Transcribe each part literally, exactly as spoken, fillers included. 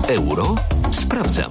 Euro sprawdzam.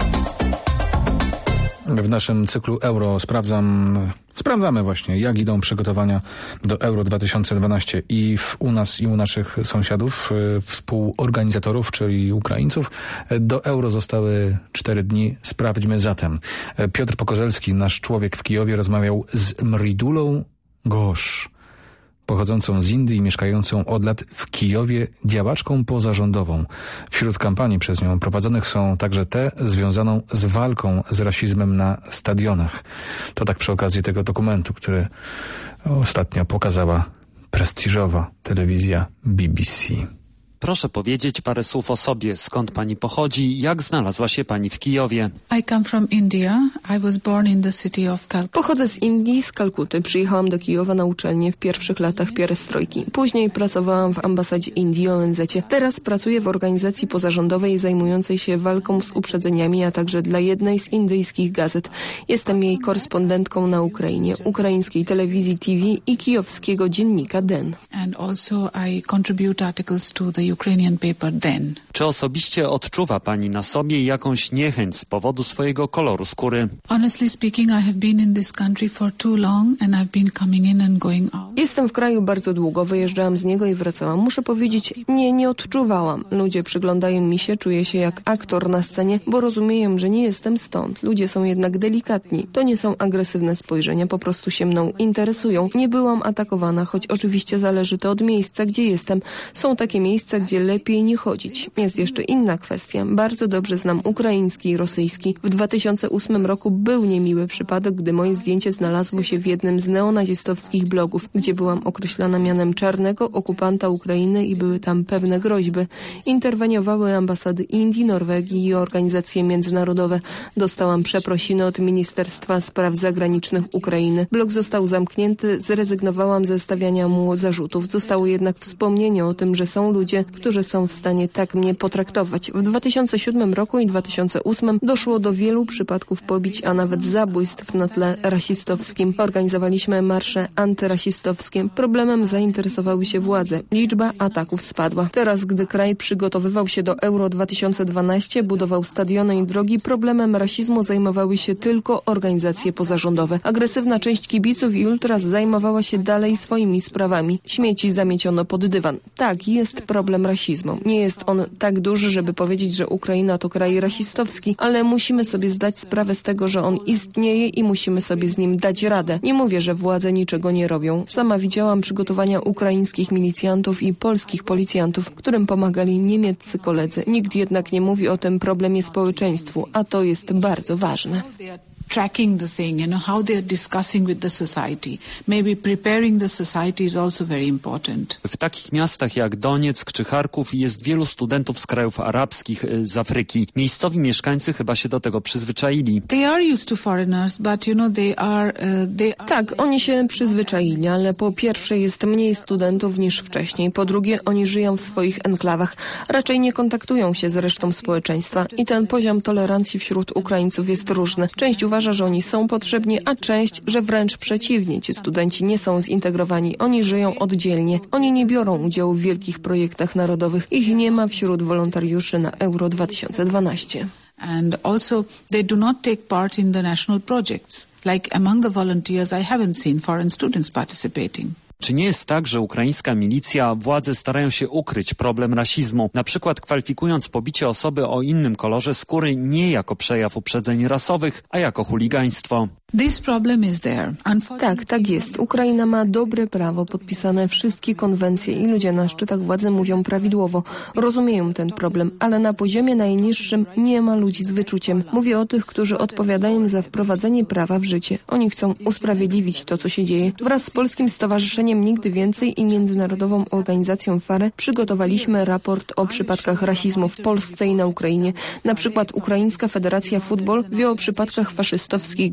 W naszym cyklu Euro sprawdzam, sprawdzamy właśnie, jak idą przygotowania do Euro dwa tysiące dwanaście i w, u nas i u naszych sąsiadów, współorganizatorów, czyli Ukraińców. Do Euro zostały cztery dni. Sprawdźmy zatem. Piotr Pokorzelski, nasz człowiek w Kijowie, rozmawiał z Mridulą Ghosh, pochodzącą z Indii i mieszkającą od lat w Kijowie działaczką pozarządową. Wśród kampanii przez nią prowadzonych są także te związaną z walką z rasizmem na stadionach. To tak przy okazji tego dokumentu, który ostatnio pokazała prestiżowa telewizja B B C. Proszę powiedzieć parę słów o sobie. Skąd pani pochodzi? Jak znalazła się pani w Kijowie? I come from India. I was born in the city of Calcutta. Pochodzę z Indii, z Kalkuty. Przyjechałam do Kijowa na uczelnię w pierwszych latach pierestrojki. Później pracowałam w ambasadzie Indii, O N Z-cie. Teraz pracuję w organizacji pozarządowej zajmującej się walką z uprzedzeniami, a także dla jednej z indyjskich gazet. Jestem jej korespondentką na Ukrainie, ukraińskiej telewizji T V i kijowskiego dziennika Den. And also I contribute articles to the Ukrainian paper Den. Czy osobiście odczuwa pani na sobie jakąś niechęć z powodu swojego koloru skóry? Honestly speaking, I have been in this country for too long and I've been coming in and going out. Jestem w kraju bardzo długo, wyjeżdżałam z niego i wracałam. Muszę powiedzieć, nie, nie odczuwałam. Ludzie przyglądają mi się, czuję się jak aktor na scenie, bo rozumieją, że nie jestem stąd. Ludzie są jednak delikatni. To nie są agresywne spojrzenia, po prostu się mną interesują. Nie byłam atakowana, choć oczywiście zależy to od miejsca, gdzie jestem. Są takie miejsca, gdzie lepiej nie chodzić. Jest jeszcze inna kwestia. Bardzo dobrze znam ukraiński i rosyjski. W dwa tysiące ósmym roku był niemiły przypadek, gdy moje zdjęcie znalazło się w jednym z neonazistowskich blogów, gdzie byłam określana mianem czarnego okupanta Ukrainy i były tam pewne groźby. Interweniowały ambasady Indii, Norwegii i organizacje międzynarodowe. Dostałam przeprosiny od Ministerstwa Spraw Zagranicznych Ukrainy. Blog został zamknięty, zrezygnowałam ze stawiania mu zarzutów. Zostało jednak wspomnienie o tym, że są ludzie, którzy są w stanie tak mnie potraktować. W dwa tysiące siódmym roku i dwa tysiące ósmym doszło do wielu przypadków pobić, a nawet zabójstw na tle rasistowskim. Organizowaliśmy marsze antyrasistowskie. Problemem zainteresowały się władze. Liczba ataków spadła. Teraz, gdy kraj przygotowywał się do Euro dwa tysiące dwanaście, budował stadiony i drogi, problemem rasizmu zajmowały się tylko organizacje pozarządowe. Agresywna część kibiców i ultras zajmowała się dalej swoimi sprawami. Śmieci zamieciono pod dywan. Tak, jest problem rasizmu. Nie jest on tak duży, żeby powiedzieć, że Ukraina to kraj rasistowski, ale musimy sobie zdać sprawę z tego, że on istnieje i musimy sobie z nim dać radę. Nie mówię, że władze niczego nie robią. Sama widziałam przygotowania ukraińskich milicjantów i polskich policjantów, którym pomagali niemieccy koledzy. Nikt jednak nie mówi o tym problemie społeczeństwu, a to jest bardzo ważne. Tracking the thing, you know, how they are discussing with the society. Maybe preparing the society is also very important. W takich miastach jak Donieck czy Charków jest wielu studentów z krajów arabskich, z Afryki. Miejscowi mieszkańcy chyba się do tego przyzwyczaili. They are used to foreigners, but you know, they are, uh, they are... Tak, oni się przyzwyczaili, ale po pierwsze jest mniej studentów niż wcześniej. Po drugie, oni żyją w swoich enklawach. Raczej nie kontaktują się z resztą społeczeństwa i ten poziom tolerancji wśród Ukraińców jest różny. Część uważa, że oni są potrzebni, a część, że wręcz przeciwnie. Ci studenci nie są zintegrowani. Oni żyją oddzielnie. Oni nie biorą udziału w wielkich projektach narodowych. Ich nie ma wśród wolontariuszy na Euro dwa tysiące dwanaście. And also they do not take part in the national projects. Like among the volunteers, I haven't seen foreign students participating. Czy nie jest tak, że ukraińska milicja, władze starają się ukryć problem rasizmu, na przykład kwalifikując pobicie osoby o innym kolorze skóry nie jako przejaw uprzedzeń rasowych, a jako chuligaństwo? This problem is there. Tak, tak jest. Ukraina ma dobre prawo, podpisane wszystkie konwencje i ludzie na szczytach władzy mówią prawidłowo. Rozumieją ten problem, ale na poziomie najniższym nie ma ludzi z wyczuciem. Mówię o tych, którzy odpowiadają za wprowadzenie prawa w życie. Oni chcą usprawiedliwić to, co się dzieje. Wraz z Polskim Stowarzyszeniem Nigdy Więcej i międzynarodową organizacją F A R E przygotowaliśmy raport o przypadkach rasizmu w Polsce i na Ukrainie. Na przykład Ukraińska Federacja Futbol wie o przypadkach faszystowskich gestów na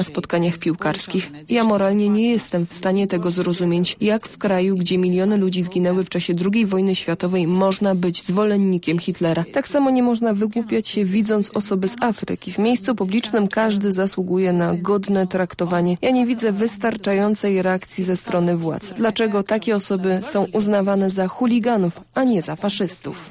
spotkaniach piłkarskich. Ja moralnie nie jestem w stanie tego zrozumieć, jak w kraju, gdzie miliony ludzi zginęły w czasie drugiej wojny światowej, można być zwolennikiem Hitlera. Tak samo nie można wygłupiać się, widząc osoby z Afryki. W miejscu publicznym każdy zasługuje na godne traktowanie. Ja nie widzę wystarczającej reakcji ze strony władz. Dlaczego takie osoby są uznawane za chuliganów, a nie za faszystów?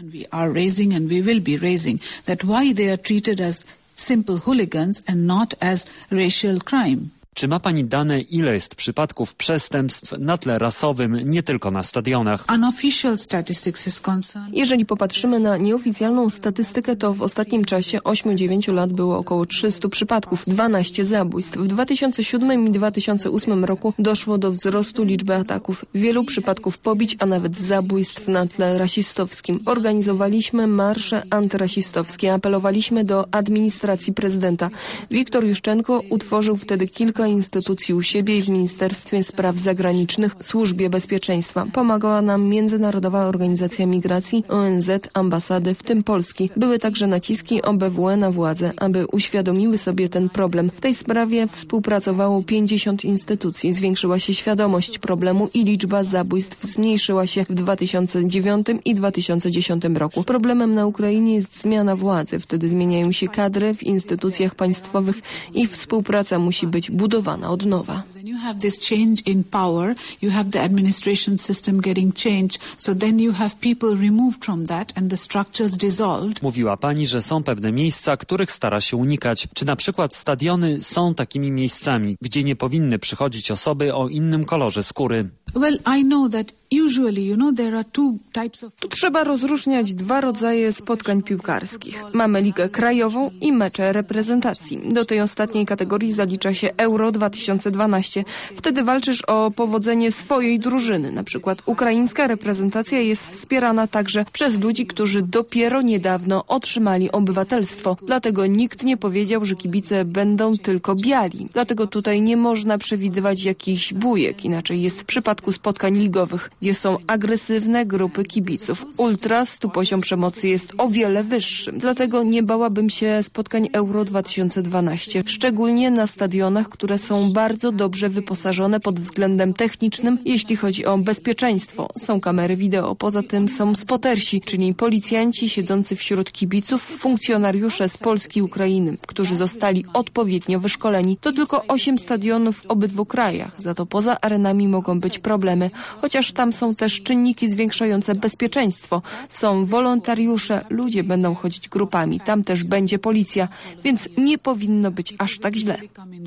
Simple hooligans and not as racial crime. Czy ma pani dane, ile jest przypadków przestępstw na tle rasowym, nie tylko na stadionach? Unofficial statistics is concerned. Jeżeli popatrzymy na nieoficjalną statystykę, to w ostatnim czasie osiem dziewięć lat było około trzysta przypadków, dwanaście zabójstw. W dwa tysiące siódmym i dwa tysiące ósmym roku doszło do wzrostu liczby ataków, wielu przypadków pobić, a nawet zabójstw na tle rasistowskim. Organizowaliśmy marsze antyrasistowskie, apelowaliśmy do administracji prezydenta. Wiktor Juszczenko utworzył wtedy kilka instytucji u siebie i w Ministerstwie Spraw Zagranicznych, Służbie Bezpieczeństwa. Pomagała nam Międzynarodowa Organizacja Migracji, O N Z, ambasady, w tym Polski. Były także naciski O B W E na władze, aby uświadomiły sobie ten problem. W tej sprawie współpracowało pięćdziesiąt instytucji. Zwiększyła się świadomość problemu i liczba zabójstw zmniejszyła się w dwa tysiące dziewiątym i dwa tysiące dziesiątym roku. Problemem na Ukrainie jest zmiana władzy. Wtedy zmieniają się kadry w instytucjach państwowych i współpraca musi być budowana od nowa. When you have this change in power, you have the administration system getting changed, so then you have people removed from that and the structures dissolved. Mówiła pani, że są pewne miejsca, których stara się unikać. Czy na przykład stadiony są takimi miejscami, gdzie nie powinny przychodzić osoby o innym kolorze skóry? Well, I know that usually, you know, there are two types of... Tu trzeba rozróżniać dwa rodzaje spotkań piłkarskich. Mamy ligę krajową i mecze reprezentacji. Do tej ostatniej kategorii zalicza się Euro dwa tysiące dwanaście. Wtedy walczysz o powodzenie swojej drużyny. Na przykład ukraińska reprezentacja jest wspierana także przez ludzi, którzy dopiero niedawno otrzymali obywatelstwo. Dlatego nikt nie powiedział, że kibice będą tylko biali. Dlatego tutaj nie można przewidywać jakichś bujek. Inaczej jest w przypadku spotkań ligowych, gdzie są agresywne grupy kibiców. Ultras, tu poziom przemocy jest o wiele wyższy. Dlatego nie bałabym się spotkań Euro dwa tysiące dwanaście, szczególnie na stadionach, które są bardzo dobrze wyposażone pod względem technicznym, jeśli chodzi o bezpieczeństwo. Są kamery wideo, poza tym są spotersi, czyli policjanci siedzący wśród kibiców, funkcjonariusze z Polski i Ukrainy, którzy zostali odpowiednio wyszkoleni. To tylko osiem stadionów w obydwu krajach, za to poza arenami mogą być problemy, chociaż tam są też czynniki zwiększające bezpieczeństwo. Są wolontariusze, ludzie będą chodzić grupami, tam też będzie policja, więc nie powinno być aż tak źle.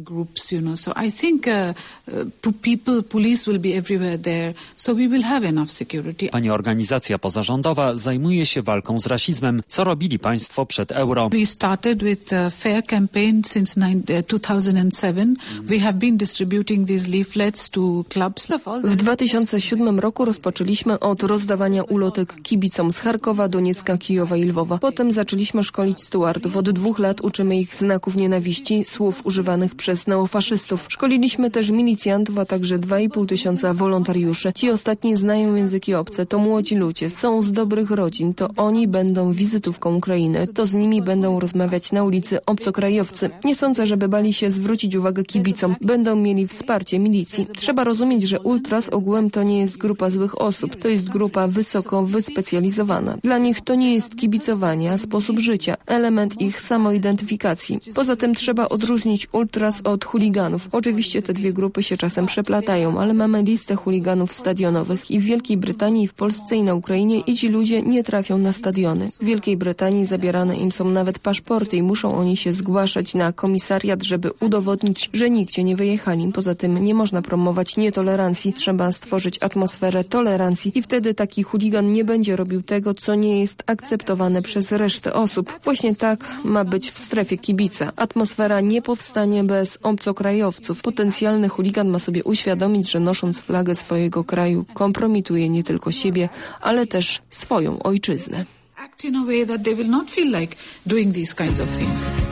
Pani organizacja pozarządowa zajmuje się walką z rasizmem. Co robili państwo przed euro? We started with a fair campaign since two thousand seven. We have been distributing these leaflets to clubs. W dwa tysiące siódmym roku rozpoczęliśmy od rozdawania ulotek kibicom z Charkowa, Doniecka, Kijowa i Lwowa. Potem zaczęliśmy szkolić stewardów. Od dwóch lat uczymy ich znaków nienawiści, słów używanych przez neofaszystów. Szkoliliśmy też milicjantów, a także dwa i pół tysiąca wolontariuszy. Ci ostatni znają języki obce, to młodzi ludzie, są z dobrych rodzin, to oni będą wizytówką Ukrainy, to z nimi będą rozmawiać na ulicy obcokrajowcy. Nie sądzę, żeby bali się zwrócić uwagę kibicom. Będą mieli wsparcie milicji. Trzeba rozumieć, że ultras ogółem to nie jest grupa złych osób, to jest grupa wysoko wyspecjalizowana. Dla nich to nie jest kibicowanie, a sposób życia, element ich samoidentyfikacji. Poza tym trzeba odróżnić ultras od chuliganów. Oczywiście te dwie grupy się czasem przeplatają, ale mamy listę chuliganów stadionowych i w Wielkiej Brytanii, i w Polsce, i na Ukrainie i ci ludzie nie trafią na stadiony. W Wielkiej Brytanii zabierane im są nawet paszporty i muszą oni się zgłaszać na komisariat, żeby udowodnić, że nigdzie nie wyjechali. Poza tym nie można promować nietolerancji, trzeba stworzyć atmosferę tolerancji i wtedy taki chuligan nie będzie robił tego, co nie jest akceptowane przez resztę osób. Właśnie tak ma być w strefie kibica. Atmosfera nie powstanie bez obcokrajowców. Potencjalny chuligan ma sobie uświadomić, że nosząc flagę swojego kraju kompromituje nie tylko siebie, ale też swoją ojczyznę. Act in a way that they will not feel like doing these kinds of things.